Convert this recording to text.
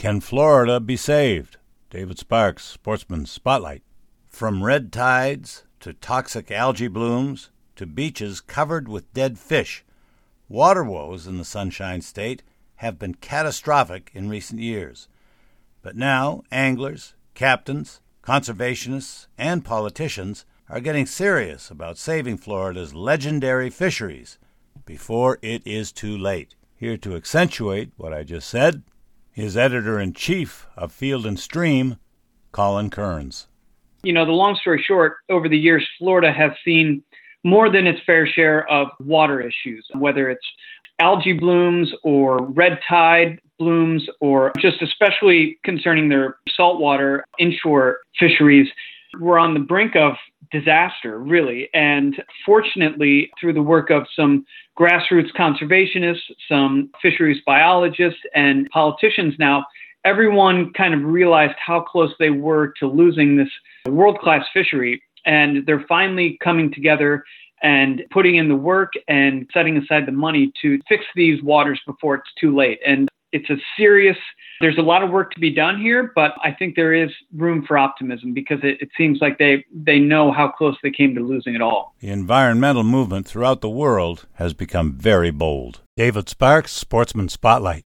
Can Florida be saved? David Sparks, Sportsman Spotlight. From red tides to toxic algae blooms to beaches covered with dead fish, water woes in the Sunshine State have been catastrophic in recent years. But now anglers, captains, conservationists, and politicians are getting serious about saving Florida's legendary fisheries before it is too late. Here to accentuate what I just said is Editor-in-Chief of Field and Stream, Colin Kearns. The long story short, over the years, Florida has seen more than its fair share of water issues, whether it's algae blooms or red tide blooms, or just especially concerning their saltwater inshore fisheries. We're on the brink of disaster, really. And fortunately, through the work of some grassroots conservationists, some fisheries biologists, and politicians now, everyone kind of realized how close they were to losing this world-class fishery. And they're finally coming together and putting in the work and setting aside the money to fix these waters before it's too late. And there's a lot of work to be done here, but I think there is room for optimism because it seems like they know how close they came to losing it all. The environmental movement throughout the world has become very bold. David Sparks, Sportsman Spotlight.